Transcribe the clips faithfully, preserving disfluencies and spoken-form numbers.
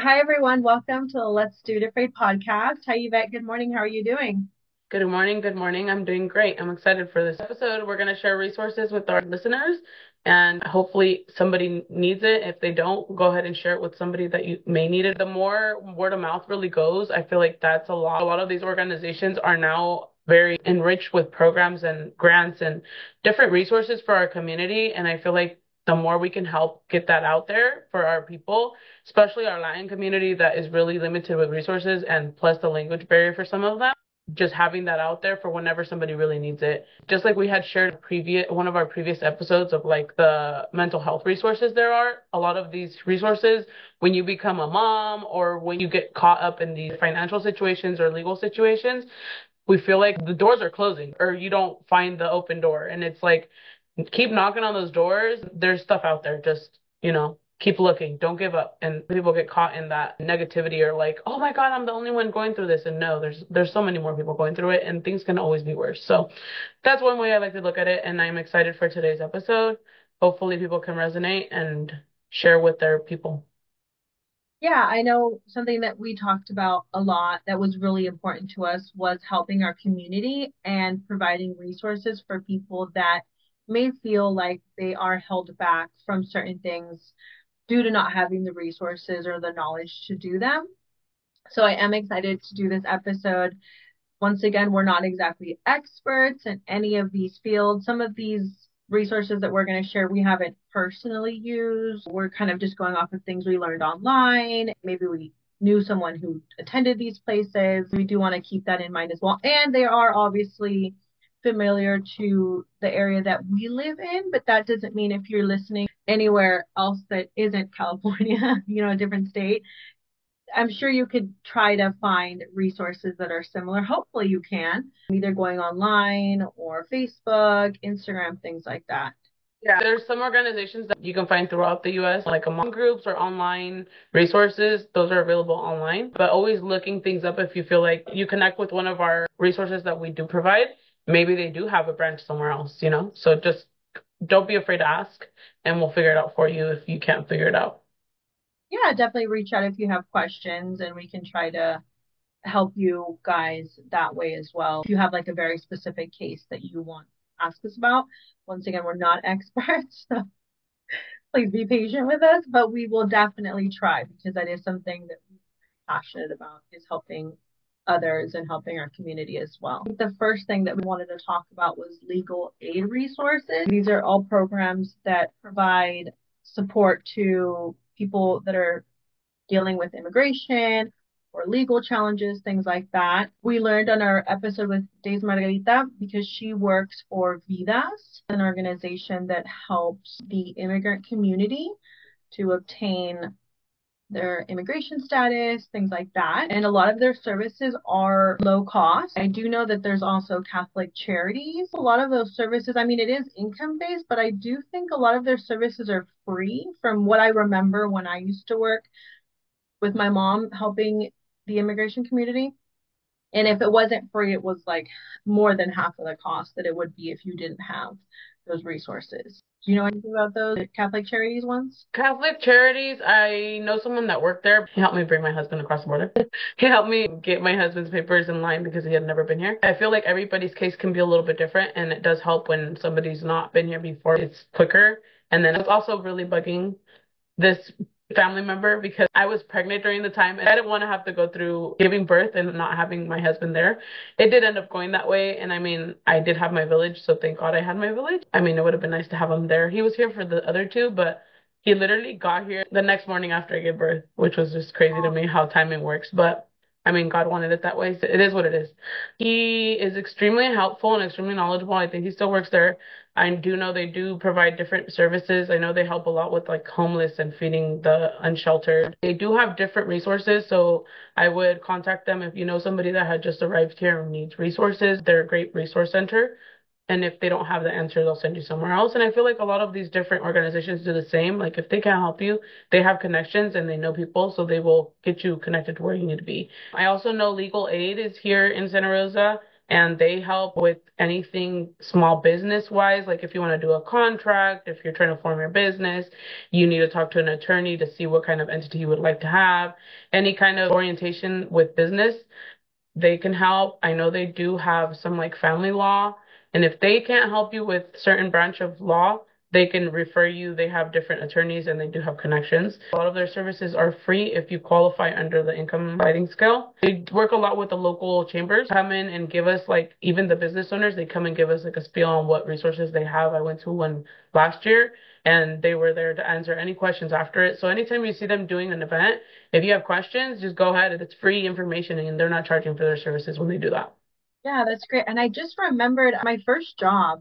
Hi, everyone. Welcome to the Let's Do It Afraid podcast. Hi, Yvette. Good morning. How are you doing? Good morning. Good morning. I'm doing great. I'm excited for this episode. We're going to share resources with our listeners, and hopefully somebody needs it. If they don't, go ahead and share it with somebody that you may need it. The more word of mouth really goes, I feel like that's a lot. A lot of these organizations are now very enriched with programs and grants and different resources for our community. And I feel like the more we can help get that out there for our people, especially our Latin community that is really limited with resources and plus the language barrier for some of them, just having that out there for whenever somebody really needs it. Just like we had shared previous one of our previous episodes of like the mental health resources there are, a lot of these resources when you become a mom or when you get caught up in these financial situations or legal situations, we feel like the doors are closing or you don't find the open door. And it's like keep knocking on those doors. There's stuff out there. Just, you know, keep looking. Don't give up. And people get caught in that negativity or like, oh my God, I'm the only one going through this. And no, there's there's so many more people going through it and things can always be worse. So that's one way I like to look at it. And I'm excited for today's episode. Hopefully people can resonate and share with their people. Yeah, I know something that we talked about a lot that was really important to us was helping our community and providing resources for people that may feel like they are held back from certain things due to not having the resources or the knowledge to do them. So I am excited to do this episode. Once again, we're not exactly experts in any of these fields. Some of these resources that we're going to share, we haven't personally used. We're kind of just going off of things we learned online. Maybe we knew someone who attended these places. We do want to keep that in mind as well. And they are obviously familiar to the area that we live in, but that doesn't mean if you're listening anywhere else that isn't California, you know, a different state, I'm sure you could try to find resources that are similar. Hopefully you can, either going online or Facebook, Instagram, things like that. Yeah, there's some organizations that you can find throughout the U S, like among groups or online resources. Those are available online, but always looking things up if you feel like you connect with one of our resources that we do provide. Maybe they do have a branch somewhere else, you know? So just don't be afraid to ask and we'll figure it out for you if you can't figure it out. Yeah, definitely reach out if you have questions and we can try to help you guys that way as well. If you have like a very specific case that you want to ask us about, once again, we're not experts, so please be patient with us, but we will definitely try because that is something that we're passionate about is helping others and helping our community as well. The first thing that we wanted to talk about was legal aid resources. These are all programs that provide support to people that are dealing with immigration or legal challenges, things like that. We learned on our episode with Days Margarita because she works for Vidas, an organization that helps the immigrant community to obtain their immigration status, things like that. And a lot of their services are low cost. I do know that there's also Catholic Charities. A lot of those services, I mean, it is income based, but I do think a lot of their services are free from what I remember when I used to work with my mom helping the immigration community. And if it wasn't free, it was like more than half of the cost that it would be if you didn't have those resources. Do you know anything about those Catholic Charities ones? Catholic Charities, I know someone that worked there. He helped me bring my husband across the border. He helped me get my husband's papers in line because he had never been here. I feel like everybody's case can be a little bit different, and it does help when somebody's not been here before. It's quicker. And then it's also really bugging this family member because I was pregnant during the time and I didn't want to have to go through giving birth and not having my husband there. It did end up going that way. And I mean, I did have my village, so thank God I had my village. I mean, it would have been nice to have him there. He was here for the other two, but he literally got here the next morning after I gave birth, which was just crazy to me how timing works. But I mean, God wanted it that way. So it is what it is. He is extremely helpful and extremely knowledgeable. I think he still works there. I do know they do provide different services. I know they help a lot with like homeless and feeding the unsheltered. They do have different resources, so I would contact them if you know somebody that had just arrived here and needs resources. They're a great resource center. And if they don't have the answer, they'll send you somewhere else. And I feel like a lot of these different organizations do the same. Like if they can't help you, they have connections and they know people, so they will get you connected to where you need to be. I also know Legal Aid is here in Santa Rosa. and they help with anything small business wise. Like if you want to do a contract, if you're trying to form your business, you need to talk to an attorney to see what kind of entity you would like to have, any kind of orientation with business, they can help. I know they do have some like family law, and if they can't help you with certain branch of law, they can refer you. They have different attorneys and they do have connections. A lot of their services are free if you qualify under the income sliding scale. They work a lot with the local chambers, come in and give us like, even the business owners, they come and give us like a spiel on what resources they have. I went to one last year and they were there to answer any questions after it. So anytime you see them doing an event, if you have questions, just go ahead. It's free information and they're not charging for their services when they do that. Yeah, that's great. And I just remembered my first job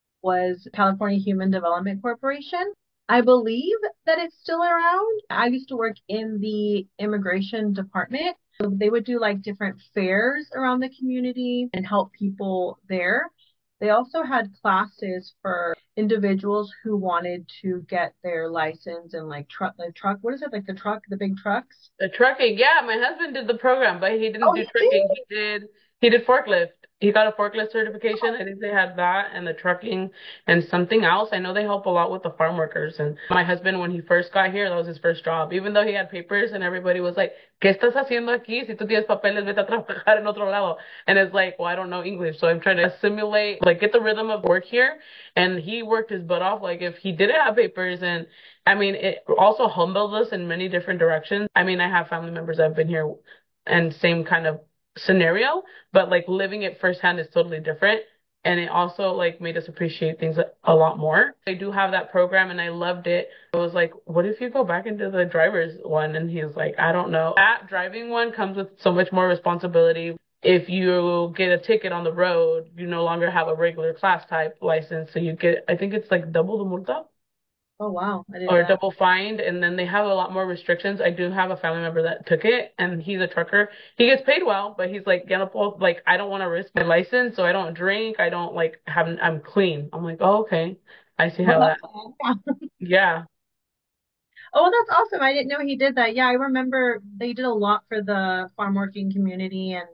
was California Human Development Corporation. I believe that it's still around. I used to work in the immigration department. So they would do like different fairs around the community and help people there. They also had classes for individuals who wanted to get their license and like truck, the truck, what is it? Like the truck, the big trucks? The trucking, yeah, my husband did the program, but he didn't Oh, do he did? trucking. He did he did forklift. He got a forklift certification. I think they had that and the trucking and something else. I know they help a lot with the farm workers. And my husband, when he first got here, that was his first job. Even though he had papers and everybody was like, ¿Qué estás haciendo aquí? Si tú tienes papeles, vete a trabajar en otro lado. And it's like, well, I don't know English, so I'm trying to assimilate, like get the rhythm of work here. And he worked his butt off. Like if he didn't have papers, and I mean, it also humbled us in many different directions. I mean, I have family members that have been here and same kind of scenario, but like living it firsthand is totally different. And it also like made us appreciate things a lot more. They do have that program and I loved it. I was like, what if you go back into the driver's one? And he's like, I don't know. That driving one comes with so much more responsibility. If you get a ticket on the road, you no longer have a regular class type license. So you get, I think it's like double the multa. Oh, wow. I didn't know Or that. double fined, and then they have a lot more restrictions. I do have a family member that took it, and he's a trucker. He gets paid well, but he's like, "Ya no puedo, like, I don't want to risk my license, so I don't drink. I don't like have. I'm clean." I'm like, "Oh, okay. I see Well, how that." that's yeah. Yeah, Oh, that's awesome. I didn't know he did that. Yeah, I remember they did a lot for the farm working community and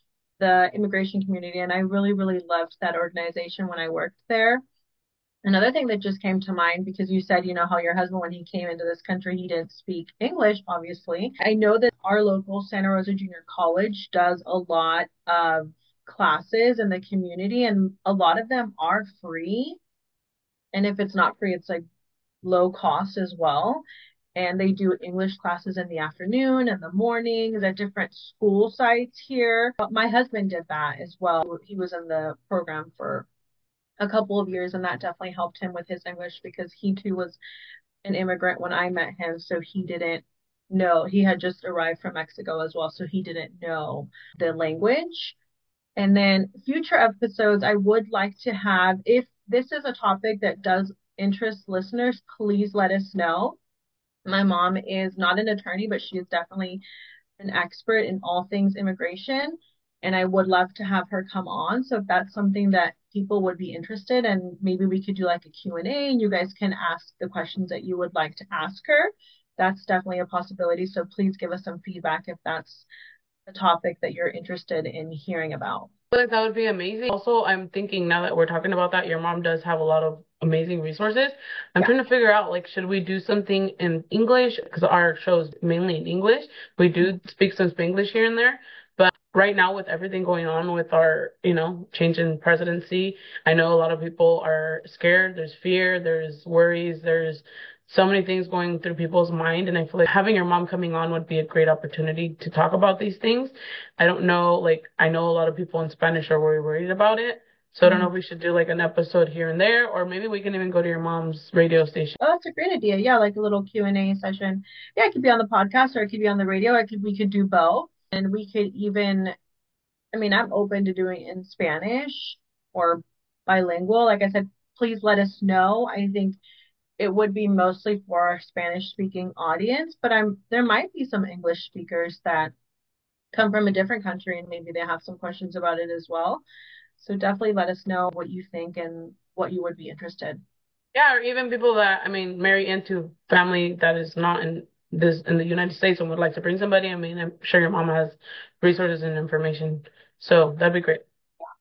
the immigration community, and I really, really loved that organization when I worked there. Another thing that just came to mind, because you said, you know, how your husband, when he came into this country, he didn't speak English, obviously. I know that our local Santa Rosa Junior College does a lot of classes in the community, and a lot of them are free. And if it's not free, it's like low cost as well. And they do English classes in the afternoon and the mornings at different school sites here. But my husband did that as well. He was in the program for a couple of years, and that definitely helped him with his English because he too was an immigrant when I met him. So he didn't know, he had just arrived from Mexico as well. So he didn't know the language. And then future episodes, I would like to have, if this is a topic that does interest listeners, please let us know. My mom is not an attorney, but she is definitely an expert in all things immigration. And I would love to have her come on. So if that's something that people would be interested in, maybe we could do like a Q and A and you guys can ask the questions that you would like to ask her. That's definitely a possibility. So please give us some feedback if that's a topic that you're interested in hearing about. I feel like that would be amazing. Also, I'm thinking now that we're talking about that, your mom does have a lot of amazing resources. I'm Yeah. trying to figure out, like, should we do something in English? Because our show is mainly in English. We do speak some Spanglish here and there. But right now, with everything going on with our, you know, change in presidency, I know a lot of people are scared. There's fear, there's worries, there's so many things going through people's mind. And I feel like having your mom coming on would be a great opportunity to talk about these things. I don't know, like, I know a lot of people in Spanish are worried, worried about it. So I don't know Mhm. if we should do like an episode here and there, or maybe we can even go to your mom's radio station. Oh, that's a great idea. Yeah, like a little Q and A session. Yeah, it could be on the podcast or it could be on the radio. I could we could do both. And we could even, I mean, I'm open to doing it in Spanish or bilingual. Like I said, please let us know. I think it would be mostly for our Spanish speaking audience, but I'm there might be some English speakers that come from a different country and maybe they have some questions about it as well. So definitely let us know what you think and what you would be interested. Yeah, or even people that, I mean, marry into family that is not in this in the United States and would like to bring somebody. I mean, I'm sure your mom has resources and information. So that'd be great.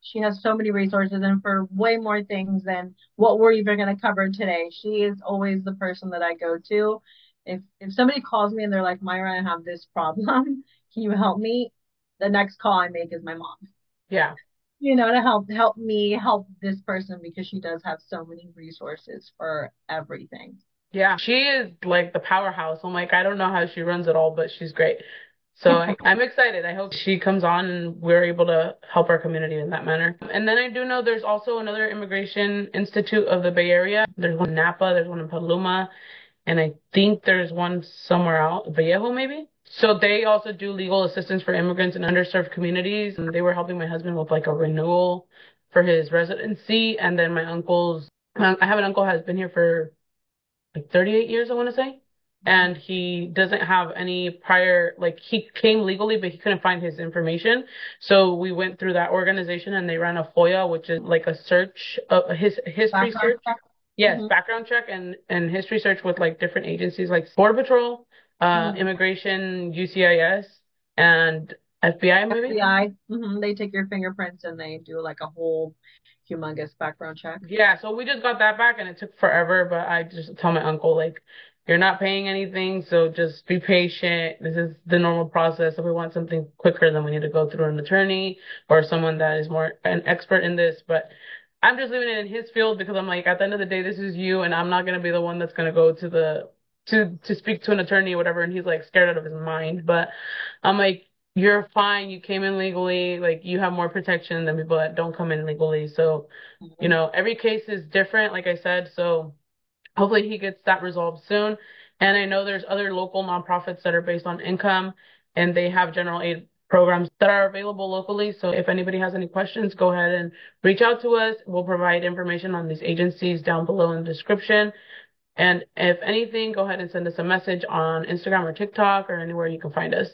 She has so many resources and for way more things than what we're even going to cover today. She is always the person that I go to. If if somebody calls me and they're like, Myra, I have this problem, can you help me? The next call I make is my mom. Yeah. You know, to help help me help this person because she does have so many resources for everything. Yeah. She is like the powerhouse. I'm like, I don't know how she runs it all, but she's great. So I, I'm excited. I hope she comes on and we're able to help our community in that manner. And then I do know there's also another immigration institute of the Bay Area. There's one in Napa, there's one in Paloma, and I think there's one somewhere out, Vallejo maybe. So they also do legal assistance for immigrants in underserved communities, and they were helping my husband with like a renewal for his residency. And then my uncle's, I have an uncle who has been here for like thirty-eight years, I want to say. And he doesn't have any prior, like he came legally, but he couldn't find his information. So we went through that organization and they ran a FOIA, which is like a search, uh, his history Background search. check. Yes, Mm-hmm. background check and, and history search with like different agencies like Border Patrol, uh, Mm-hmm. Immigration, U C I S, and F B I maybe. F B I. Mm-hmm. They take your fingerprints and they do like a whole humongous background check. Yeah, so we just got that back and it took forever, but I just tell my uncle, like, you're not paying anything, so just be patient. This is the normal process. If we want something quicker, then we need to go through an attorney or someone that is more an expert in this. But I'm just leaving it in his field because I'm like, at the end of the day, this is you, and I'm not gonna be the one that's gonna go to the to to speak to an attorney or whatever, and he's like scared out of his mind. But I'm like, you're fine. You came in legally. Like you have more protection than people that don't come in legally. So, you Mm-hmm. know, every case is different, like I said. So hopefully he gets that resolved soon. And I know there's other local nonprofits that are based on income and they have general aid programs that are available locally. So if anybody has any questions, go ahead and reach out to us. We'll provide information on these agencies down below in the description. And if anything, go ahead and send us a message on Instagram or TikTok or anywhere you can find us.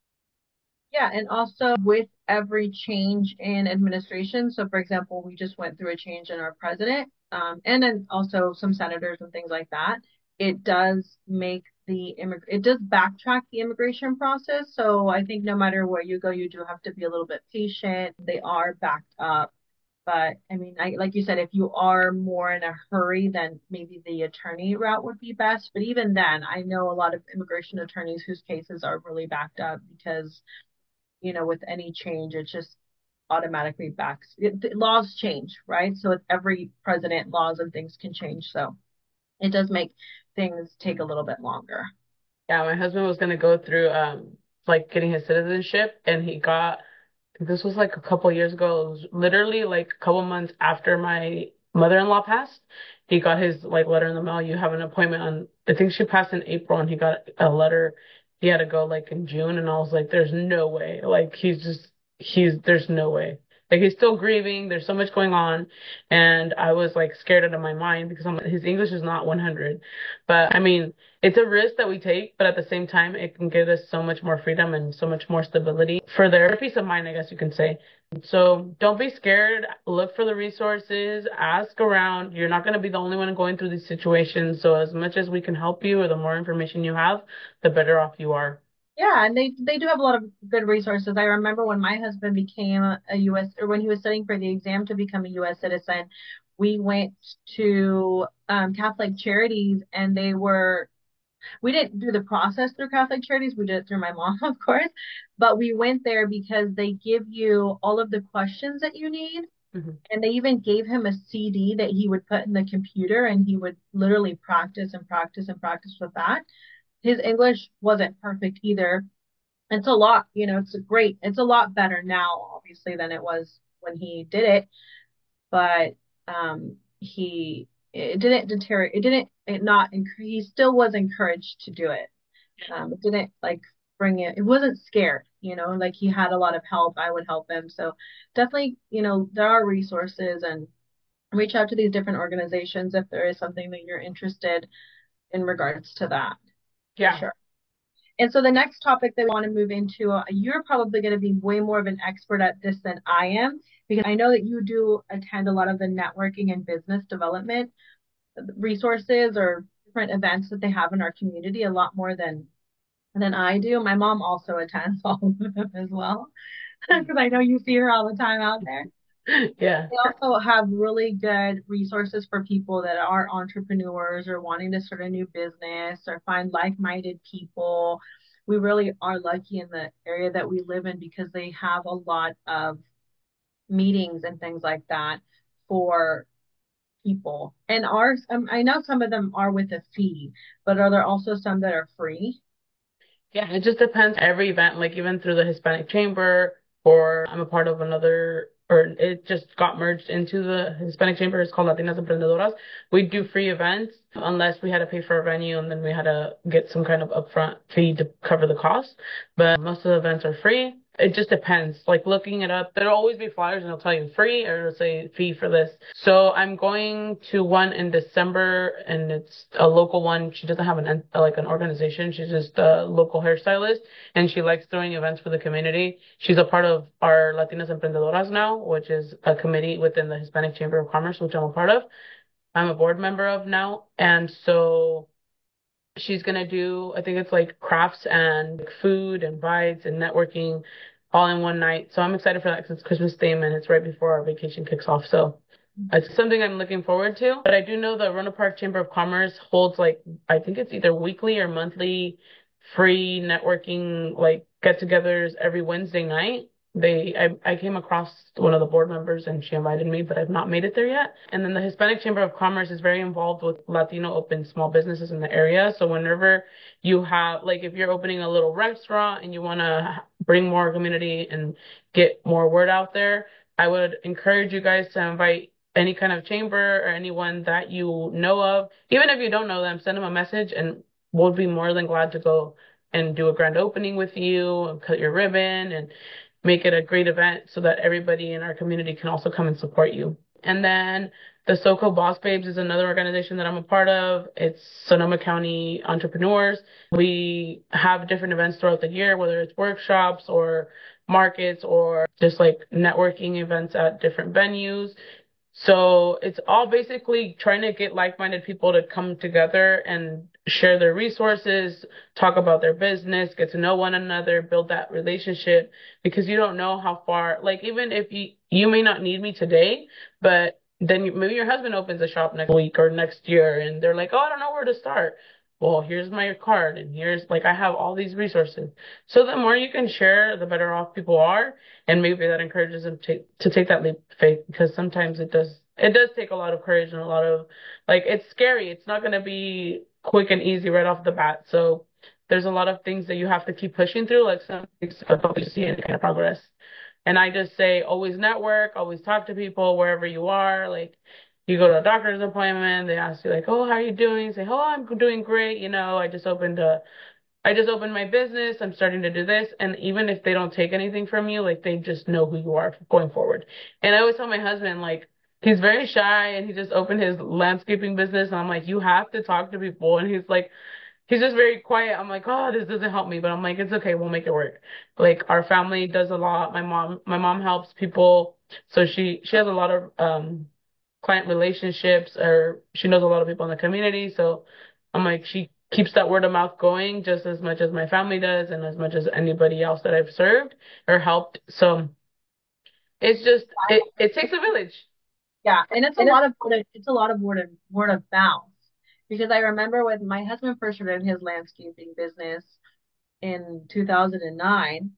Yeah, and also with every change in administration, so for example, we just went through a change in our president, um, and then also some senators and things like that. It does make the immig it does backtrack the immigration process. So I think no matter where you go, you do have to be a little bit patient. They are backed up. But I mean, I, like you said, if you are more in a hurry, then maybe the attorney route would be best. But even then, I know a lot of immigration attorneys whose cases are really backed up because you know, with any change, it just automatically backs. It, laws change, right? So with every president, laws and things can change. So it does make things take a little bit longer. Yeah, my husband was gonna go through um like getting his citizenship and he got this was like a couple years ago. It was literally like a couple months after my mother-in-law passed. He got his like letter in the mail. You have an appointment on, I think she passed in April and he got a letter. He had to go like in June and I was like, there's no way. Like he's just, he's, there's no way. Like he's still grieving. There's so much going on. And I was like scared out of my mind because I'm, his English is not one hundred. But I mean, it's a risk that we take, but at the same time, it can give us so much more freedom and so much more stability for their peace of mind, I guess you can say. So don't be scared. Look for the resources. Ask around. You're not going to be the only one going through these situations. So as much as we can help you or the more information you have, the better off you are. Yeah, and they they do have a lot of good resources. I remember when my husband became a U S or when he was studying for the exam to become a U S citizen, we went to um, Catholic Charities and they were we didn't do the process through Catholic Charities. We did it through my mom, of course. But we went there because they give you all of the questions that you need. Mm-hmm. And they even gave him a C D that he would put in the computer and he would literally practice and practice and practice with that. His English wasn't perfect either. It's a lot, you know, it's a great, it's a lot better now, obviously, than it was when he did it. But um, he, it didn't deter, it didn't, it not increase, he still was encouraged to do it. Um, it didn't like bring it, it wasn't scared, you know, like he had a lot of help. I would help him. So definitely, you know, there are resources and reach out to these different organizations if there is something that you're interested in regards to that, for Yeah. sure. And so the next topic that we want to move into, uh, you're probably going to be way more of an expert at this than I am, because I know that you do attend a lot of the networking and business development resources or different events that they have in our community a lot more than than I do. My mom also attends all of them as well, because I know you see her all the time out there. Yeah. They also have really good resources for people that are entrepreneurs or wanting to start a new business or find like-minded people. We really are lucky in the area that we live in because they have a lot of meetings and things like that for people. And ours, um, I know some of them are with a fee, but are there also some that are free? Yeah, it just depends. Every event, like even through the Hispanic Chamber, or I'm a part of another, or it just got merged into the Hispanic Chamber. It's called Latinas Emprendedoras. We do free events unless we had to pay for a venue and then we had to get some kind of upfront fee to cover the cost. But most of the events are free. It just depends. Like looking it up, there'll always be flyers and it'll tell you free or it'll say fee for this. So I'm going to one in December and it's a local one. She doesn't have an like an organization. She's just a local hairstylist and she likes throwing events for the community. She's a part of our Latinas Emprendedoras now, which is a committee within the Hispanic Chamber of Commerce, which I'm a part of. I'm a board member of now. And so she's gonna do, I think it's like crafts and like food and bites and networking all in one night. So I'm excited for that because it's Christmas theme and it's right before our vacation kicks off. So it's something I'm looking forward to. But I do know the Roanoke Park Chamber of Commerce holds like I think it's either weekly or monthly free networking like get-togethers every Wednesday night. They I, I came across one of the board members and she invited me, but I've not made it there yet. And then the Hispanic Chamber of Commerce is very involved with Latino open small businesses in the area. So whenever you have like if you're opening a little restaurant and you want to bring more community and get more word out there, I would encourage you guys to invite any kind of chamber or anyone that you know of. Even if you don't know them, send them a message and we'll be more than glad to go and do a grand opening with you and cut your ribbon and make it a great event so that everybody in our community can also come and support you. And then the SoCo Boss Babes is another organization that I'm a part of. It's Sonoma County entrepreneurs. We have different events throughout the year, whether it's workshops or markets or just like networking events at different venues. So it's all basically trying to get like-minded people to come together and share their resources, talk about their business, get to know one another, build that relationship because you don't know how far, like even if you, you may not need me today, but then you, maybe your husband opens a shop next week or next year and they're like, oh, I don't know where to start. Well, here's my card and here's like I have all these resources. So the more you can share, the better off people are. And maybe that encourages them to, to take that leap of faith because sometimes it does it does take a lot of courage and a lot of like it's scary. It's not gonna be quick and easy right off the bat. So there's a lot of things that you have to keep pushing through, like some things before you see any kind of progress. And I just say always network, always talk to people wherever you are. Like you go to a doctor's appointment, they ask you like, oh, how are you doing? Say, oh, I'm doing great. You know, I just opened a I just opened my business. I'm starting to do this. And even if they don't take anything from you, like they just know who you are going forward. And I always tell my husband, like, he's very shy and he just opened his landscaping business. And I'm like, you have to talk to people. And he's like, he's just very quiet. I'm like, oh, this doesn't help me. But I'm like, it's okay. We'll make it work. Like our family does a lot. My mom, my mom helps people. So she, she has a lot of, um, client relationships or she knows a lot of people in the community. So I'm like, she keeps that word of mouth going just as much as my family does and as much as anybody else that I've served or helped. So it's just, it, it takes a village. Yeah, and it's a lot of word of, it's a lot of word of word of mouth because I remember when my husband first started his landscaping business in two thousand nine,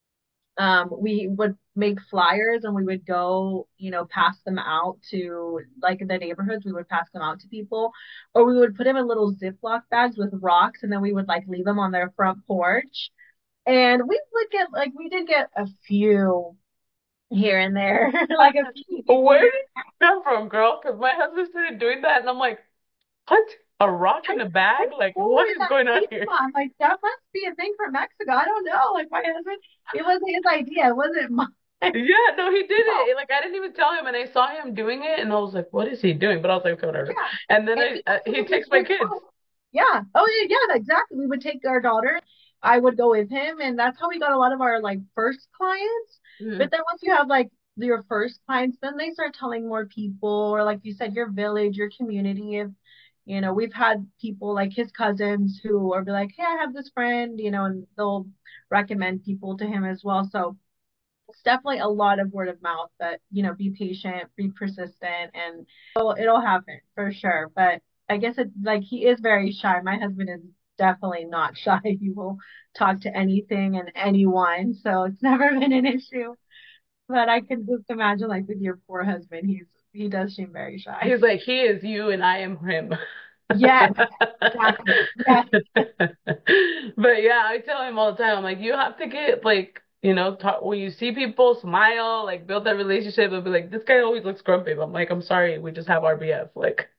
um, we would make flyers and we would go, you know, pass them out to like in the neighborhoods, we would pass them out to people, or we would put them in little Ziploc bags with rocks and then we would like leave them on their front porch. And we would get like we did get a few here and there, like a few people Where here. did you come from, girl? Because my husband started doing that and I'm like, what? A rock in a bag? Like, Where what did is that going on came here? from? Like that must be a thing from Mexico. I don't know. Like my husband, it was his idea. It wasn't mine. Yeah, no, he did No, it. Like I didn't even tell him, and I saw him doing it, and I was like, "What is he doing?" But I was like, "Okay, whatever." yeah. And then And I, he uh, he absolutely takes my did kids. too. Yeah. Oh yeah, yeah, exactly. We would take our daughter. I would go with him, and that's how we got a lot of our like first clients. Mhm. But then once you have like your first clients, then they start telling more people, or like you said, your village, your community. If you know, we've had people like his cousins who are be like, "Hey, I have this friend," you know, and they'll recommend people to him as well. So it's definitely a lot of word of mouth, but you know, be patient, be persistent, and it'll, it'll happen for sure. But I guess it like he is very shy. My husband is definitely not shy. He will talk to anything and anyone, so it's never been an issue. But I can just imagine like with your poor husband, he's he does seem very shy. He's like, he is you and I am him. Yes, exactly. Yes. But yeah, I tell him all the time, I'm like, you have to get like, you know, talk, when you see people smile, like build that relationship and be like, this guy always looks grumpy. But I'm like, I'm sorry, we just have R B F. Like,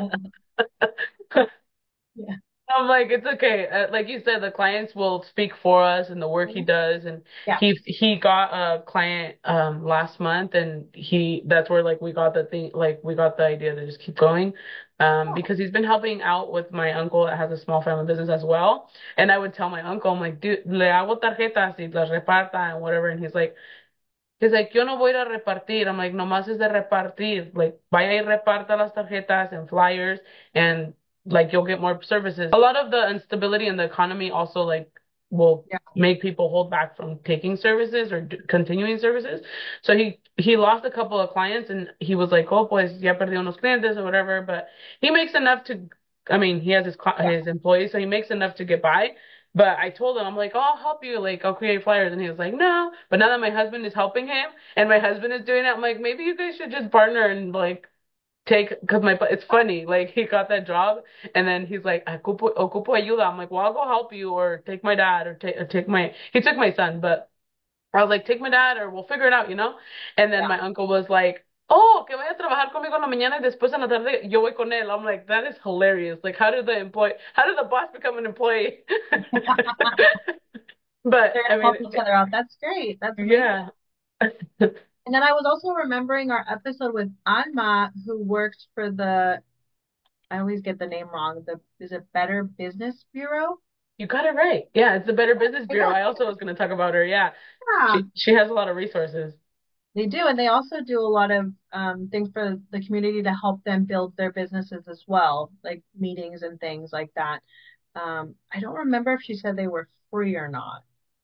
Yeah. I'm like, it's okay. Uh, like you said, the clients will speak for us and the work he does. And Yeah. he he got a client um last month, and he that's where like we got the thing, like we got the idea to just keep going. Um, Oh, because he's been helping out with my uncle that has a small family business as well. And I would tell my uncle, I'm like, dude, le hago tarjetas y las reparta and whatever. And he's like, he's like, yo no voy a ir a repartir. I'm like, nomás es de repartir. Like, vaya y reparta las tarjetas and flyers, and like you'll get more services. A lot of the instability in the economy also like will yeah. make people hold back from taking services or d- continuing services. So he he lost a couple of clients, and he was like, oh, pues ya perdí unos clientes or whatever. But he makes enough to, I mean, he has his cli- Yeah. his employees, so he makes enough to get by. But I told him, I'm like, oh, I'll help you. Like, I'll create flyers. And he was like, no. But now that my husband is helping him and my husband is doing it, I'm like, maybe you guys should just partner and like take, because my, it's funny. Like, he got that job and then he's like, ocupo, ocupo ayuda. I'm like, well, I'll go help you or take my dad or take, or take my, he took my son, but I was like, take my dad or we'll figure it out, you know? And then Yeah. my uncle was like, oh, que vaya a trabajar conmigo en la mañana y después en la tarde yo voy con él. I'm like, that is hilarious. Like, how did the employee, how did the boss become an employee? But They're I gonna mean, help each other out. That's great. That's amazing. yeah. And then I was also remembering our episode with Alma, who works for the, I always get the name wrong. The is it Better Business Bureau? You got it right. Yeah, it's the Better Business Bureau. Yeah. I also was going to talk about her. Yeah. Yeah. She she has a lot of resources. They do, and they also do a lot of um, things for the community to help them build their businesses as well, like meetings and things like that. Um, I don't remember if she said they were free or not.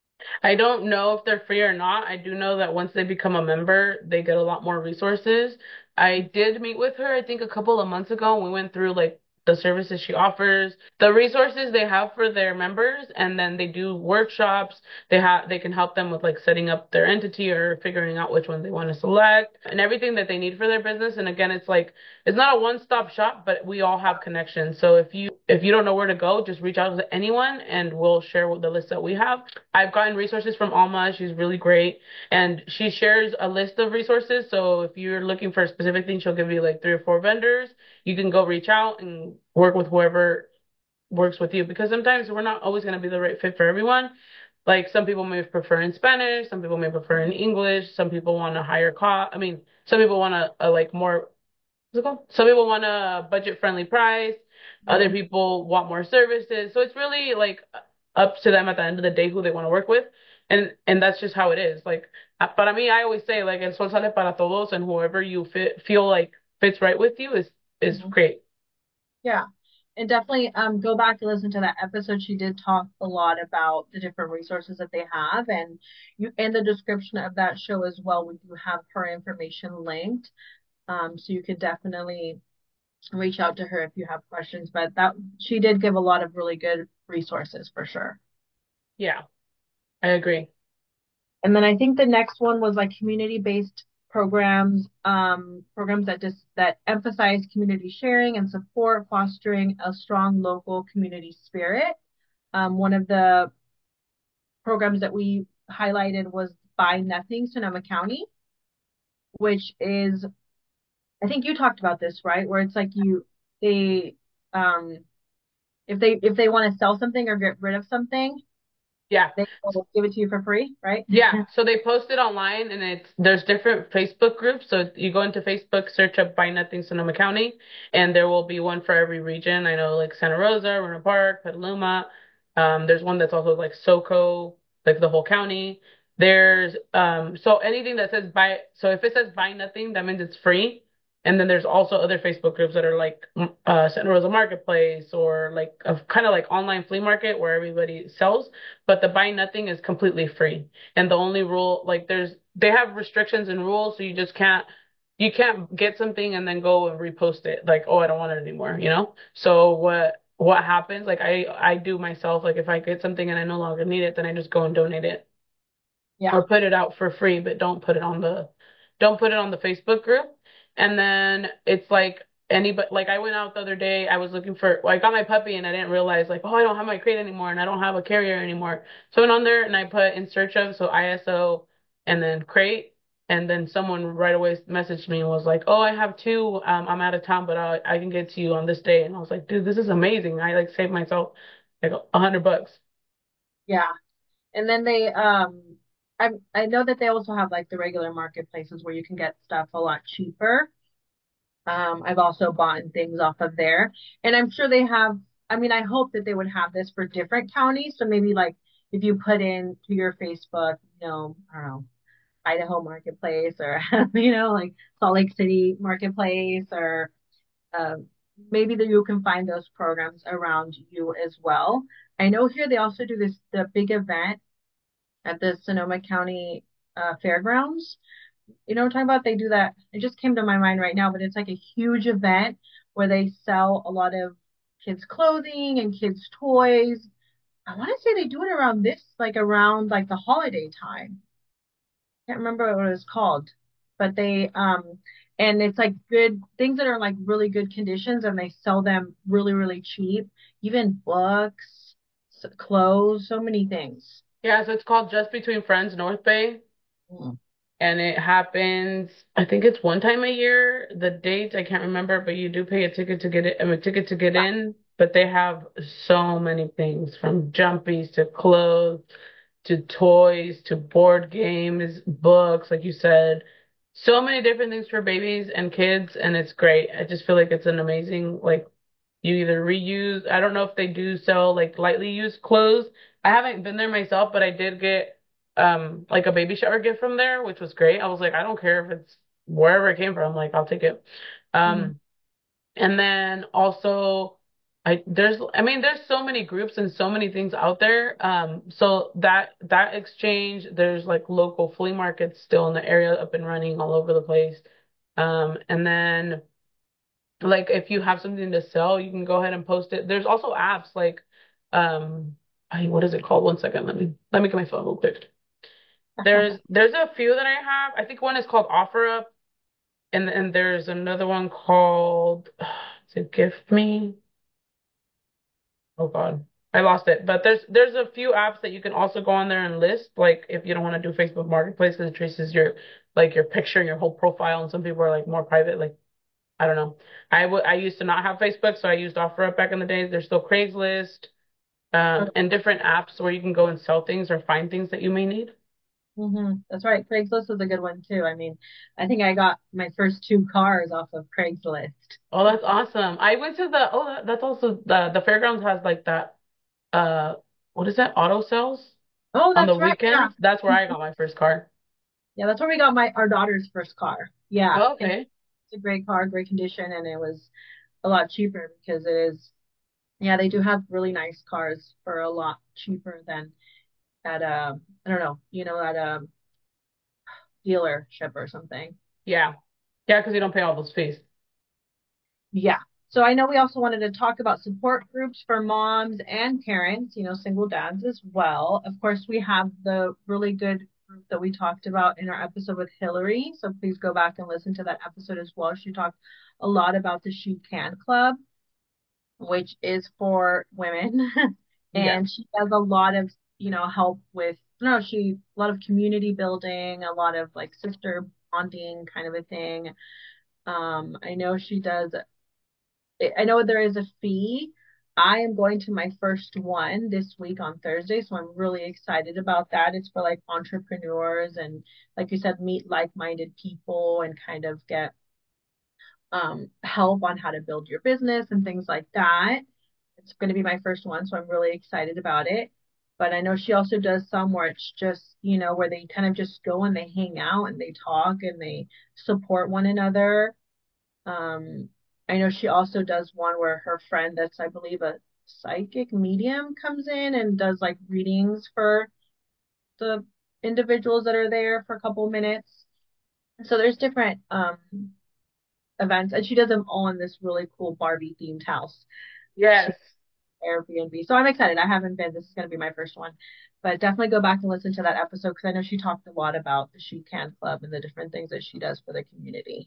I don't know if they're free or not. I do know that once they become a member, they get a lot more resources. I did meet with her, I think a couple of months ago. We went through like the services she offers, the resources they have for their members, and then they do workshops. They have they can help them with like setting up their entity or figuring out which one they want to select and everything that they need for their business. And again, it's like it's not a one-stop shop, but we all have connections. So if you if you don't know where to go, just reach out to anyone and we'll share the list that we have. I've gotten resources from Alma. She's really great. And she shares a list of resources. So if you're looking for a specific thing, she'll give you like three or four vendors. You can go reach out and work with whoever works with you, because sometimes we're not always going to be the right fit for everyone. Like some people may prefer in Spanish, some people may prefer in English, some people want a higher cost. I mean, some people want a, a like more, what's it called? Some people want a budget friendly price. Other Mhm. people want more services. So it's really like up to them at the end of the day who they want to work with. And and that's just how it is. Like uh, para mí, I always say like el sol sale para todos, and whoever you fit, feel like fits right with you is is Mhm. great. Yeah. And definitely um, go back and listen to that episode. She did talk a lot about the different resources that they have. And you in the description of that show as well, we do have her information linked. Um, so you could definitely reach out to her if you have questions. But that she did give a lot of really good resources for sure. Yeah, I agree. And then I think the next one was like community-based programs, um, programs that just that emphasize community sharing and support, fostering a strong local community spirit. Um, one of the programs that we highlighted was Buy Nothing Sonoma County, which is I think you talked about this, right? Where it's like you they um if they if they want to sell something or get rid of something, Yeah. they will give it to you for free, right? Yeah, so they post it online, and it's there's different Facebook groups. So you go into Facebook, search up Buy Nothing Sonoma County, and there will be one for every region. I know like Santa Rosa, Rohnert Park, Petaluma. Um, there's one that's also like SoCo, like the whole county. There's um so anything that says buy so if it says buy nothing, that means it's free. And then there's also other Facebook groups that are like mm, uh Santa Rosa Marketplace, or like a kind of like online flea market where everybody sells, but the buy nothing is completely free. And the only rule, like there's they have restrictions and rules, so you just can't you can't get something and then go and repost it like, oh, I don't want it anymore, you know? So what what happens, like I I do myself, like if I get something and I no longer need it, then I just go and donate it Yeah. or put it out for free, but don't put it on the don't put it on the Facebook group. And then it's like anybody, like I went out the other day, I was looking for, well, I got my puppy and I didn't realize like, oh, I don't have my crate anymore and I don't have a carrier anymore. So I went on there and I put in search of, so I S O and then crate. And then someone right away messaged me and was like, oh, I have two. Um, I'm out of town, but I, I can get to you on this day. And I was like, dude, this is amazing. I like saved myself like a hundred bucks. Yeah. And then they, um, I I know that they also have like the regular marketplaces where you can get stuff a lot cheaper. Um, I've also bought things off of there, and I'm sure they have. I mean, I hope that they would have this for different counties. So maybe like if you put in to your Facebook, you know, I don't know, Idaho Marketplace or you know, like Salt Lake City Marketplace or um, maybe that you can find those programs around you as well. I know here they also do this the big event at the Sonoma County uh, Fairgrounds. You know what I'm talking about? They do that. It just came to my mind right now, but it's like a huge event where they sell a lot of kids' clothing and kids' toys. I want to say they do it around this, like around like the holiday time. Can't remember what it was called, but they um and it's like good things that are like really good conditions and they sell them really, really cheap. Even books, clothes, so many things. Yeah, so it's called Just Between Friends North Bay. Mm. And it happens, I think it's one time a year. The date I can't remember, but you do pay a ticket to get it, I mean, a ticket to get in. But they have so many things from jumpies to clothes to toys to board games, books, like you said. So many different things for babies and kids, and it's great. I just feel like it's an amazing, like, you either reuse, I don't know if they do sell like lightly used clothes. I haven't been there myself, but I did get um like a baby shower gift from there, which was great. I was like, I don't care if it's wherever it came from, like I'll take it. Mhm. Um and then also I there's I mean there's so many groups and so many things out there. Um so that that exchange, there's like local flea markets still in the area up and running all over the place. Um and then like if you have something to sell, you can go ahead and post it. There's also apps like um I what is it called? One second, let me let me get my phone real quick. There's there's a few that I have. I think one is called OfferUp, and and there's another one called is it Gift Me? Oh God, I lost it. But there's there's a few apps that you can also go on there and list. Like if you don't want to do Facebook Marketplace because it traces your like your picture and your whole profile, and some people are like more private. Like I don't know. I would I used to not have Facebook, so I used OfferUp back in the days. There's still Craigslist, um, and different apps where you can go and sell things or find things that you may need. Mm-hmm. That's right. Craigslist is a good one too. I mean, I think I got my first two cars off of Craigslist. Oh, that's awesome. I went to the oh that, that's also the the fairgrounds has like that uh what is that auto sales Oh, on the that's right. Yeah. weekends. That's where I got my first car. Yeah, that's where we got my our daughter's first car. Yeah. Oh, And okay. it's a great car, great condition, and it was a lot cheaper because it is, yeah, they do have really nice cars for a lot cheaper than at a, I don't know, you know, at a dealership or something. Yeah. Yeah, because you don't pay all those fees. Yeah. So I know we also wanted to talk about support groups for moms and parents, you know, single dads as well. Of course, we have the really good group that we talked about in our episode with Hillary. So please go back and listen to that episode as well. She talked a lot about the She Can Club, which is for women. Yeah. And she does a lot of, you know, help with, no, she, a lot of community building, a lot of like sister bonding kind of a thing. Um, I know she does I know there is a fee. I am going to my first one this week on Thursday, so I'm really excited about that. It's for like entrepreneurs and, like you said, meet like-minded people and kind of get um, help on how to build your business and things like that. It's going to be my first one, so I'm really excited about it. But I know she also does some where it's just, you know, where they kind of just go and they hang out and they talk and they support one another. um, I know she also does one where her friend that's, I believe, a psychic medium comes in and does like readings for the individuals that are there for a couple minutes. So there's different um events, and she does them all in this really cool Barbie themed house. She Yes. Airbnb. So I'm excited. I haven't been. This is going to be my first one, but definitely go back and listen to that episode because I know she talked a lot about the She Can Club and the different things that she does for the community.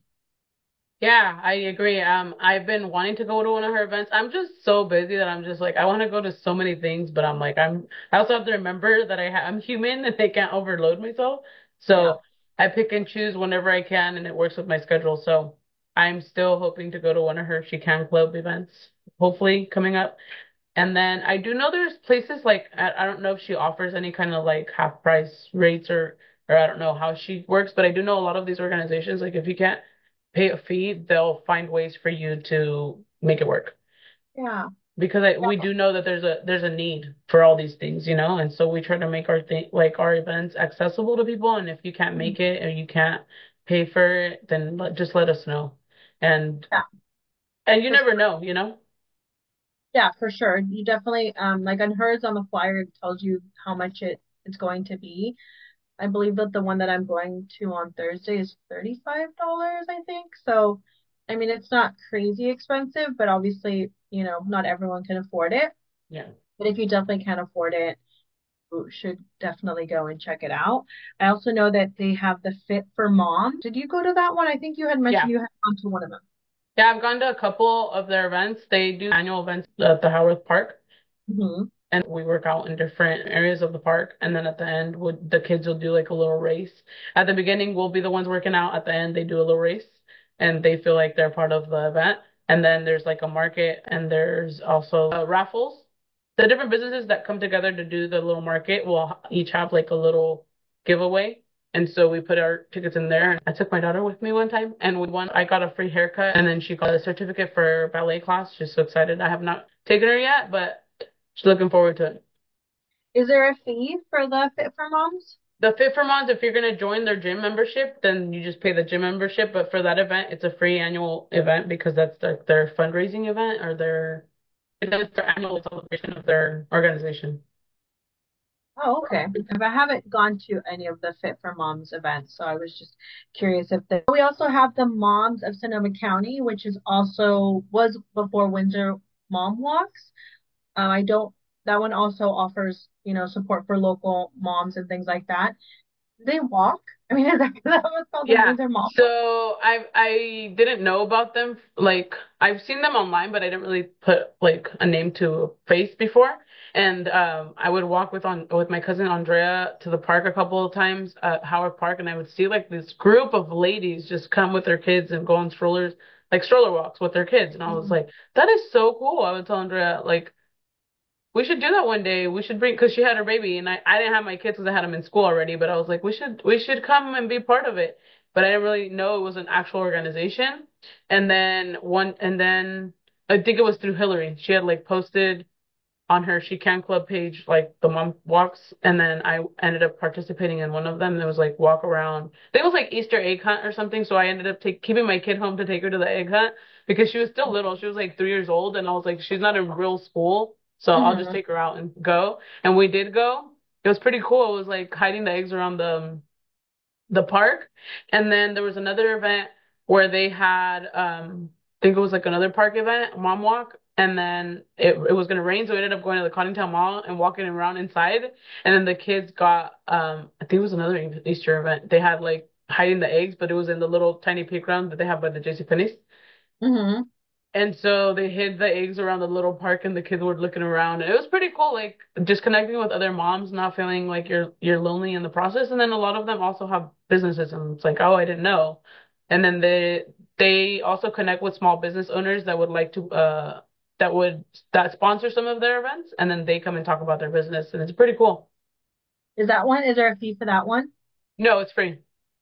Yeah, I agree. Um, I've been wanting to go to one of her events. I'm just so busy that I'm just like I want to go to so many things, but I'm like I'm I also have to remember that I ha I'm human and I can't overload myself. Yeah. So I pick and choose whenever I can and it works with my schedule. So I'm still hoping to go to one of her She Can Club events, hopefully coming up. And then I do know there's places like I, I don't know if she offers any kind of like half price rates or or I don't know how she works, but I do know a lot of these organizations like if you can't pay a fee, they'll find ways for you to make it work. Yeah. Because I, we do know that there's a there's a need for all these things, you know, and so we try to make our thing like our events accessible to people. And if you can't make it or you can't pay for it, then let, just let us know. And Yeah. and you For never sure. know, you know. Yeah, for sure. You definitely um like on hers on the flyer it tells you how much it it's going to be. I believe that the one that I'm going to on Thursday is thirty-five dollars I think. So, I mean, it's not crazy expensive, but obviously, you know, not everyone can afford it. Yeah. But if you definitely can afford it, you should definitely go and check it out. I also know that they have the Fit for Mom. Did you go to that one? I think you had mentioned Yeah. you had gone to one of them. Yeah, I've gone to a couple of their events. They do annual events at the Howard Park, Hmm. and we work out in different areas of the park. And then at the end, would the kids will do like a little race. At the beginning, we'll be the ones working out. At the end, they do a little race, and they feel like they're part of the event. And then there's like a market, and there's also uh, raffles. The different businesses that come together to do the little market will each have like a little giveaway. And so we put our tickets in there. I took my daughter with me one time and we won. I got a free haircut and then she got a certificate for ballet class. She's so excited. I have not taken her yet, but she's looking forward to it. Is there a fee for the Fit for Moms? The Fit for Moms, if you're going to join their gym membership, then you just pay the gym membership. But for that event, it's a free annual event because that's their, their fundraising event or their, it's their annual celebration of their organization. Oh, okay. If I haven't gone to any of the Fit for Moms events, so I was just curious if the we also have the Moms of Sonoma County, which is also was before Windsor Mom Walks. Uh, I don't that one also offers, you know, support for local moms and things like that. They walk. I mean, is that, is that what's called the Yeah. Windsor Mom Walk? So I I didn't know about them. Like I've seen them online, but I didn't really put like a name to a face before. And um, I would walk with on with my cousin Andrea to the park a couple of times at Howard Park, and I would see like this group of ladies just come with their kids and go on strollers, like stroller walks with their kids. And I was Mhm. like, that is so cool. I would tell Andrea like we should do that one day. We should bring because she had her baby, and I I didn't have my kids because I had them in school already. But I was like, we should we should come and be part of it. But I didn't really know it was an actual organization. And then one, and then I think it was through Hillary. She had like posted on her She Can Club page like the mom walks, and then I ended up participating in one of them. There was like walk around. I think it was like Easter egg hunt or something. So I ended up take, keeping my kid home to take her to the egg hunt because she was still little. She was like three years old, and I was like, she's not in real school, so I'll just Mhm. take her out and go. And we did go. It was pretty cool. It was like hiding the eggs around the the park. And then there was another event where they had, um, I think it was like another park event, Mom Walk. And then it it was gonna rain, so we ended up going to the Cottingtown Mall and walking around inside. And then the kids got, um, I think it was another Easter event. They had like hiding the eggs, but it was in the little tiny playground that they have by the JCPenney's. Mhm. And so they hid the eggs around the little park and the kids were looking around. And it was pretty cool, like just connecting with other moms, not feeling like you're you're lonely in the process. And then a lot of them also have businesses and it's like, oh, I didn't know. And then they they also connect with small business owners that would like to uh that would that sponsor some of their events and then they come and talk about their business and it's pretty cool. Is that one? Is there a fee for that one? No, it's free.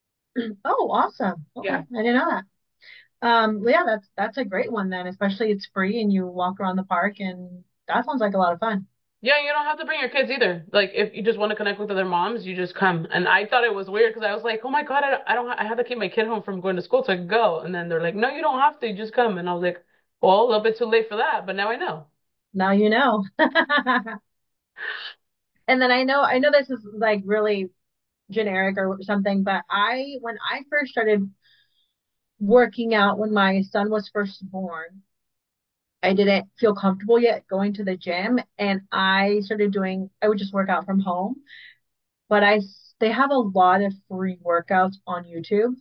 Oh, awesome. Okay, I Yeah. didn't know that. Um, well, yeah, that's that's a great one then, especially it's free and you walk around the park and that sounds like a lot of fun. Yeah, you don't have to bring your kids either. Like, if you just want to connect with other moms, you just come. And I thought it was weird because I was like, oh my God, I don't, I don't, I have to keep my kid home from going to school so I can go. And then they're like, no, you don't have to. You just come. And I was like, well, a little bit too late for that, but now I know. Now you know. And then I know I know this is like really generic or something. But I, when I first started working out when my son was first born, I didn't feel comfortable yet going to the gym, and I started doing, I would just work out from home. But I, they have a lot of free workouts on YouTube.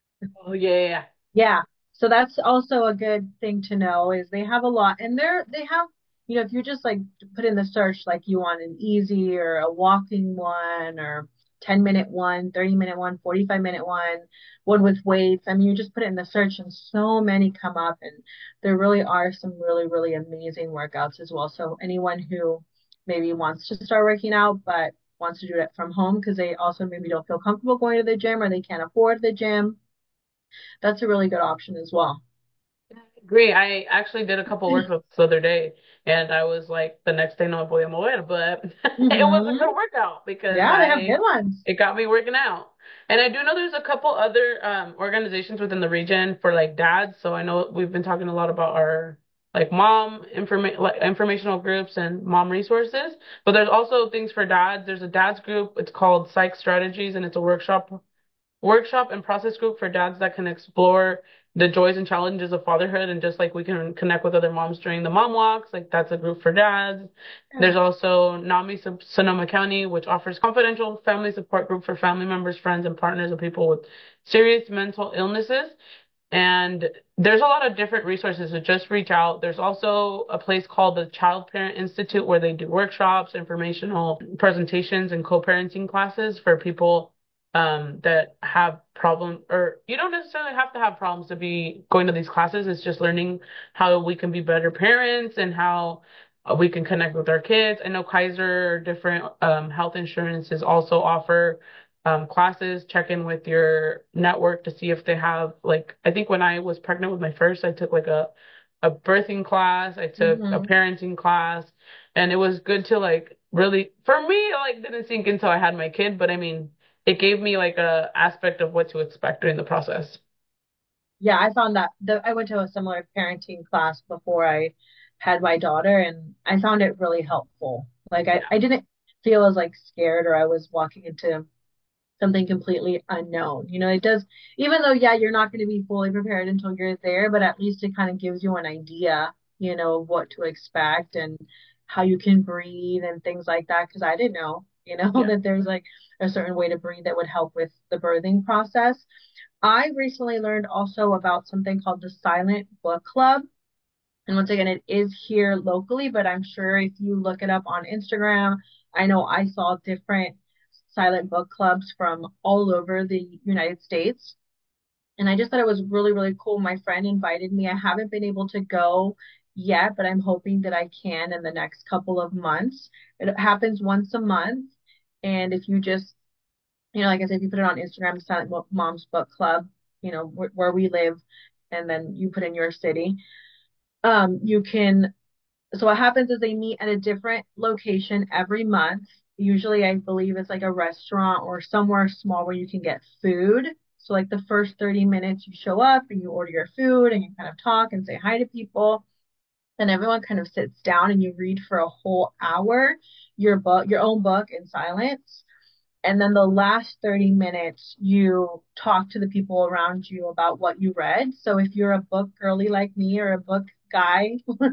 Oh yeah, Yeah. So that's also a good thing to know is they have a lot and they're they have, you know, if you just like put in the search like you want an easy or a walking one or ten minute one, thirty minute one, forty-five minute one, one with weights. I mean, you just put it in the search and so many come up and there really are some really, really amazing workouts as well. So anyone who maybe wants to start working out but wants to do it from home because they also maybe don't feel comfortable going to the gym or they can't afford the gym, that's a really good option as well. agree. I actually did a couple workouts the other day, and I was like, the next day no voy a mover, but it was a good Hmm. workout because Yeah, they have I good ones. it got me working out. And I do know there's a couple other um organizations within the region for like dads. So I know we've been talking a lot about our like mom informa like informational groups and mom resources, but there's also things for dads. There's a dads group. It's called Psych Strategies, and it's a workshop workshop and process group for dads that can explore the joys and challenges of fatherhood. And just like we can connect with other moms during the mom walks, like that's a group for dads. Yeah. There's also NAMI Sonoma County, which offers confidential family support group for family members, friends, and partners of people with serious mental illnesses. And there's a lot of different resources, so just reach out. There's also a place called the Child Parent Institute where they do workshops, informational presentations, and co-parenting classes for people um, that have problem, or you don't necessarily have to have problems to be going to these classes. It's just learning how we can be better parents and how uh, we can connect with our kids. I know Kaiser, different um, health insurances also offer um, classes. Check in with your network to see if they have, like, I think when I was pregnant with my first, I took like a a birthing class, I took a Hmm. parenting class, and it was good to like really, for me, it like didn't sink until I had my kid, but I mean, it gave me like a aspect of what to expect during the process. Yeah, I found that the I went to a similar parenting class before I had my daughter and I found it really helpful. Like I, Yeah. I didn't feel as like scared or I was walking into something completely unknown. You know, it does, even though, yeah, you're not going to be fully prepared until you're there, but at least it kind of gives you an idea, you know, of what to expect and how you can breathe and things like that. Because I didn't know, you know, Yeah. that there's like a certain way to breathe that would help with the birthing process. I recently learned also about something called the Silent Book Club. And once again, it is here locally, but I'm sure if you look it up on Instagram, I know I saw different silent book clubs from all over the United States. And I just thought it was really, really cool. My friend invited me. I haven't been able to go yet, but I'm hoping that I can in the next couple of months. It happens once a month. And if you just, you know, like I said, if you put it on Instagram, Silent Moms Book Club, you know, wh where we live, and then you put in your city, um, you can so what happens is they meet at a different location every month. Usually, I believe it's like a restaurant or somewhere small where you can get food. So like the first thirty minutes you show up and you order your food and you kind of talk and say hi to people. Then everyone kind of sits down and you read for a whole hour your book, your own book in silence. And then the last thirty minutes, you talk to the people around you about what you read. So if you're a book girly like me or a book guy,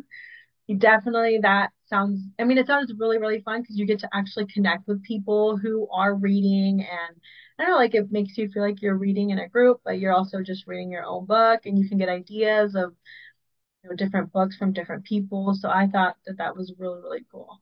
definitely that sounds, I mean, it sounds really, really fun because you get to actually connect with people who are reading. And I don't know, like it makes you feel like you're reading in a group, but you're also just reading your own book and you can get ideas of, you know, different books from different people. So I thought that that was really, really cool.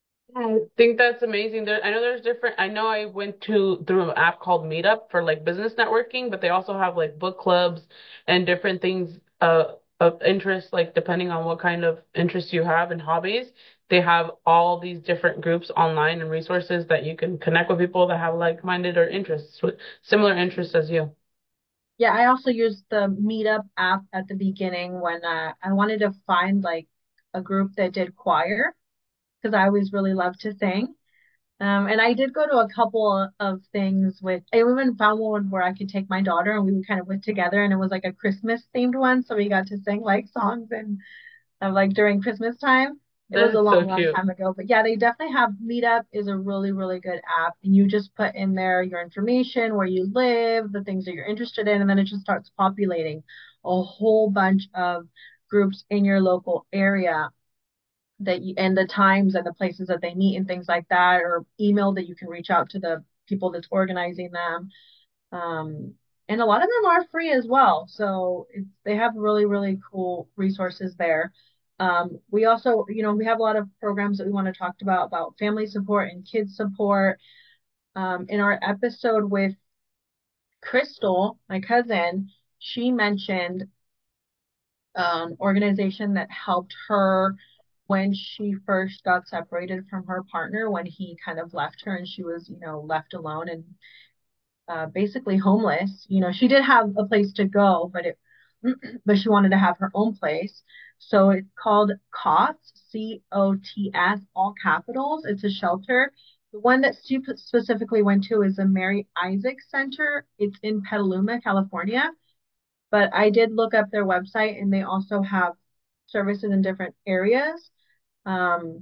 I think that's amazing. There, I know there's different. I know I went to through an app called Meetup for like business networking, but they also have like book clubs and different things uh, of interest, like depending on what kind of interest you have and hobbies. They have all these different groups online and resources that you can connect with people that have like-minded or interests with similar interests as you. Yeah, I also used the Meetup app at the beginning when uh, I wanted to find like a group that did choir because I always really love to sing. Um, and I did go to a couple of things with, I even found one where I could take my daughter and we kind of went together and it was like a Christmas themed one. So we got to sing like songs and uh, like during Christmas time. It was That a is long, so long cute. time ago, but yeah, they definitely have Meetup is a really, really good app. And you just put in there your information, where you live, the things that you're interested in, and then it just starts populating a whole bunch of groups in your local area that you, and the times and the places that they meet and things like that, or email that you can reach out to the people that's organizing them. Um, and a lot of them are free as well. So it's, they have really, really cool resources there. Um, we also, you know, we have a lot of programs that we want to talk about, about family support and kids support. Um, in our episode with Crystal, my cousin, she mentioned um, organization that helped her when she first got separated from her partner, when he kind of left her and she was, you know, left alone and uh, basically homeless. You know, she did have a place to go, but it, but she wanted to have her own place. So it's called COTS, C O T S, all capitals. It's a shelter. The one that Stu specifically went to is the Mary Isaac Center. It's in Petaluma, California. But I did look up their website, and they also have services in different areas. Um,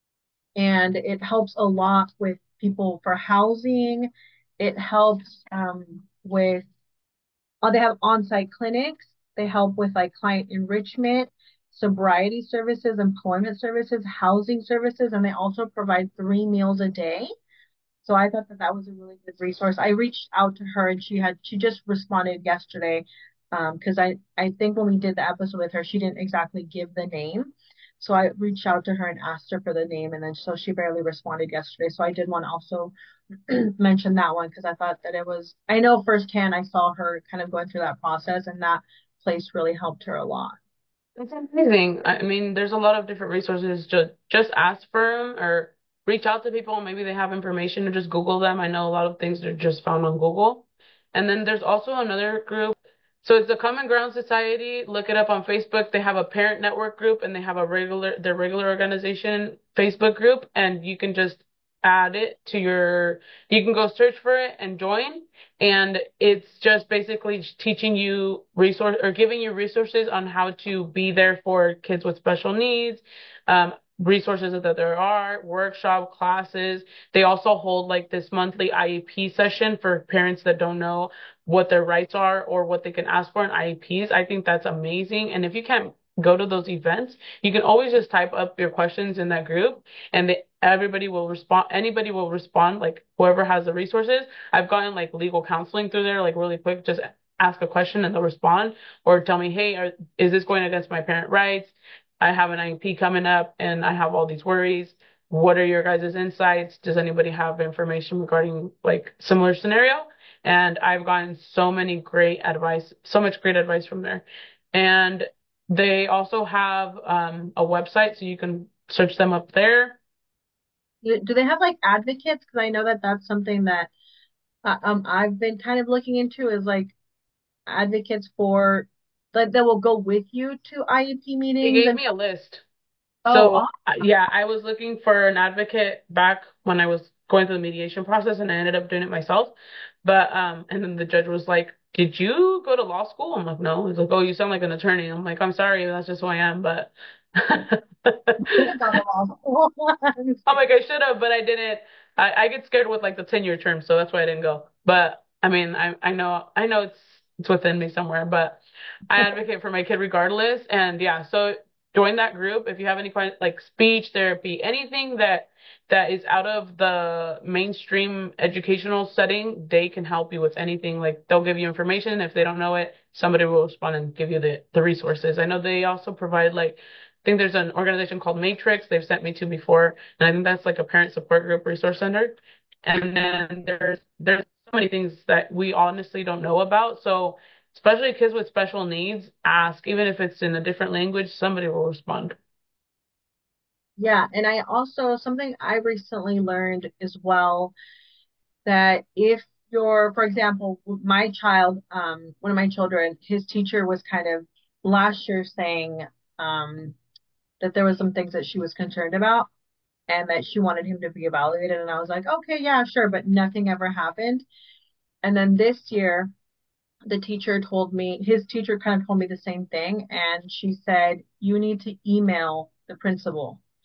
and it helps a lot with people for housing. It helps um, with, oh, they have on-site clinics. They help with like client enrichment, sobriety services, employment services, housing services, and they also provide three meals a day. So I thought that that was a really good resource. I reached out to her and she had she just responded yesterday um, because I I think when we did the episode with her, she didn't exactly give the name. So I reached out to her and asked her for the name, and then so she barely responded yesterday. So I did want to also mention that one because I thought that it was, I know firsthand, I saw her kind of going through that process, and that place really helped her a lot. It's amazing. I mean, there's a lot of different resources. Just just ask for them or reach out to people. Maybe they have information or just Google them. I know a lot of things are just found on Google. And then there's also another group. So it's the Common Ground Society. Look it up on Facebook. They have a parent network group and they have a regular their regular organization Facebook group, and you can just add it to your you can go search for it and join, and it's just basically teaching you resource or giving you resources on how to be there for kids with special needs, um, resources that there are, workshop classes. They also hold like this monthly I E P session for parents that don't know what their rights are or what they can ask for in I E Ps. I think that's amazing. And if you can't go to those events, you can always just type up your questions in that group, and they, everybody will respond. Anybody will respond, like whoever has the resources. I've gotten like legal counseling through there, like really quick. Just ask a question and they'll respond, or tell me, hey, are, is this going against my parent rights? I have an I E P coming up and I have all these worries. What are your guys' insights? Does anybody have information regarding like similar scenario? And I've gotten so many great advice, so much great advice from there. And they also have um, a website, so you can search them up there. Do do they have like advocates? Because I know that that's something that uh, um I've been kind of looking into, is like advocates for like that will go with you to I E P They meetings gave and me a list. oh, So, uh, yeah, I was looking for an advocate back when I was going through the mediation process, and I ended up doing it myself. But, um, and then the judge was like, did you go to law school? I'm like, no. He's like, oh, you sound like an attorney. I'm like, I'm sorry, that's just who I am. But should have gone to law school. I'm like, I should have, but I didn't. I, I get scared with like the ten year term, so that's why I didn't go. But I mean, I I know I know it's it's within me somewhere, but I advocate for my kid regardless. And yeah, so join that group if you have any kind like speech therapy, anything that that is out of the mainstream educational setting, they can help you with anything. Like they'll give you information. If they don't know it, somebody will respond and give you the the resources. I know they also provide like I think there's an organization called Matrix they've sent me to before, and I think that's like a parent support group resource center. And then there's there's so many things that we honestly don't know about. So especially kids with special needs, ask. Even if it's in a different language, somebody will respond. Yeah, and I also, something I recently learned as well, that if you're, for example, my child, um, one of my children, his teacher was kind of last year saying um that there was some things that she was concerned about and that she wanted him to be evaluated. And I was like, okay, yeah, sure, but nothing ever happened. And then this year, the teacher told me, his teacher kind of told me the same thing. And she said, you need to email the principal.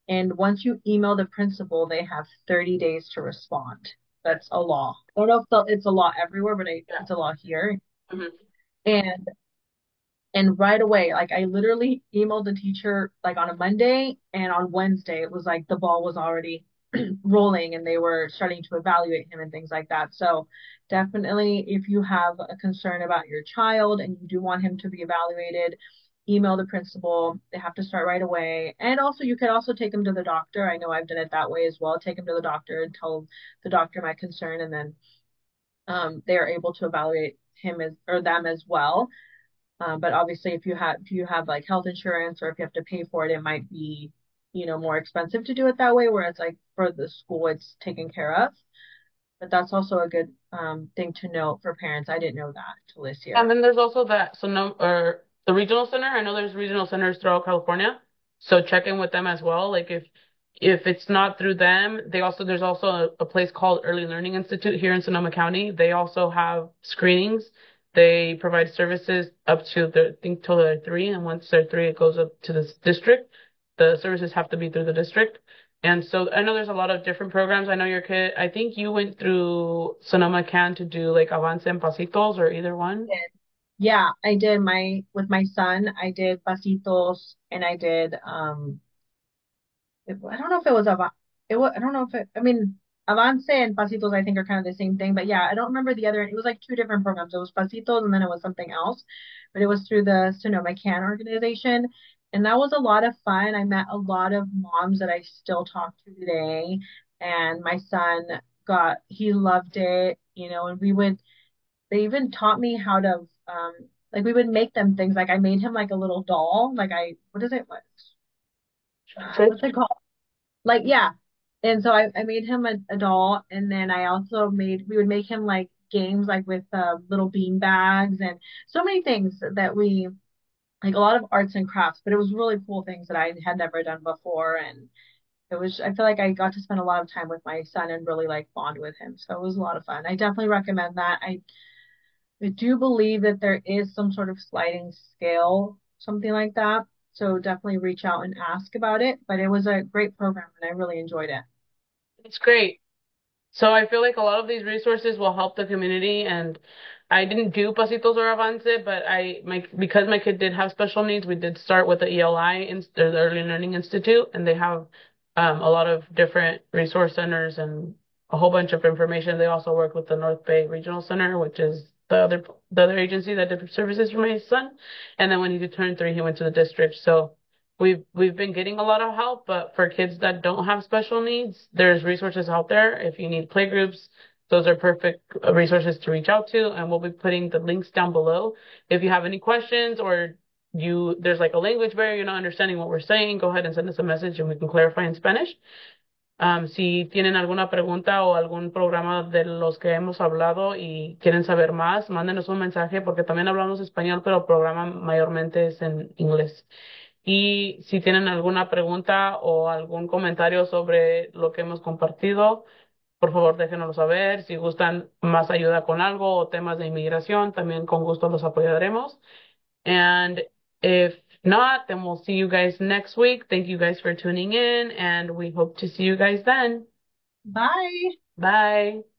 And once you email the principal, they have thirty days to respond. That's a law. I don't know if the, it's a law everywhere, but I, Yeah. it's a law here. Mm-hmm. And and right away, like I literally emailed the teacher like on a Monday, and on Wednesday it was like the ball was already rolling and they were starting to evaluate him and things like that. So definitely if you have a concern about your child and you do want him to be evaluated, email the principal. They have to start right away. And also you could also take him to the doctor. I know I've done it that way as well. Take him to the doctor and tell the doctor my concern, and then um, they are able to evaluate him as or them as well. Um, but obviously, if you have if you have like health insurance or if you have to pay for it, it might be, you know, more expensive to do it that way. Whereas like for the school, it's taken care of. But that's also a good um, thing to note for parents. I didn't know that till this And year. then there's also that so no or the regional center. I know there's regional centers throughout California. So check in with them as well. Like if if it's not through them, they also there's also a, a place called Early Learning Institute here in Sonoma County. They also have screenings. They provide services up to the I think till they're three, and once they're three, it goes up to the district. The services have to be through the district. And so I know there's a lot of different programs. I know your kid, I think you went through Sonoma Can to do like Avance and Pasitos or either one. Yeah, I did my with my son. I did Pasitos and I did um it, I don't know if it was Ava it was I don't know if it I mean Avance and Pasitos I think are kind of the same thing, but yeah, I don't remember the other. It was like two different programs. It was Pasitos and then it was something else, but it was through the Sonoma Can organization, and that was a lot of fun. I met a lot of moms that I still talk to today, and my son got he loved it, you know, and we would they even taught me how to um like we would make them things like I made him like a little doll, like I what is it what uh, what's it called? Like, yeah. And so I, I made him a, a doll, and then I also made we would make him like games like with uh, little bean bags and so many things that we like a lot of arts and crafts, but it was really cool things that I had never done before, and it was I feel like I got to spend a lot of time with my son and really like bond with him. So it was a lot of fun. I definitely recommend that. I I do believe that there is some sort of sliding scale, something like that. So definitely reach out and ask about it. But it was a great program and I really enjoyed it. It's great. So I feel like a lot of these resources will help the community. And I didn't do Pasitos or Avance, but I my because my kid did have special needs, we did start with the E L I, in, the Early Learning Institute, and they have um, a lot of different resource centers and a whole bunch of information. They also work with the North Bay Regional Center, which is the other the other agency that did services for my son. And then when he did turn three, he went to the district. So We've we've been getting a lot of help, but for kids that don't have special needs, there's resources out there. If you need playgroups, those are perfect uh, resources to reach out to, and we'll be putting the links down below. If you have any questions or you there's like a language barrier, you're not understanding what we're saying, go ahead and send us a message and we can clarify in Spanish. Um, si tienen alguna pregunta o algún programa de los que hemos hablado y quieren saber más, mándenos un mensaje porque también hablamos español, pero el programa mayormente es en inglés. Y si tienen alguna pregunta o algún comentario sobre lo que hemos compartido, por favor déjenoslo saber. Si gustan más ayuda con algo o temas de inmigración, también con gusto los apoyaremos. And if not, then we'll see you guys next week. Thank you guys for tuning in, and we hope to see you guys then. Bye. Bye.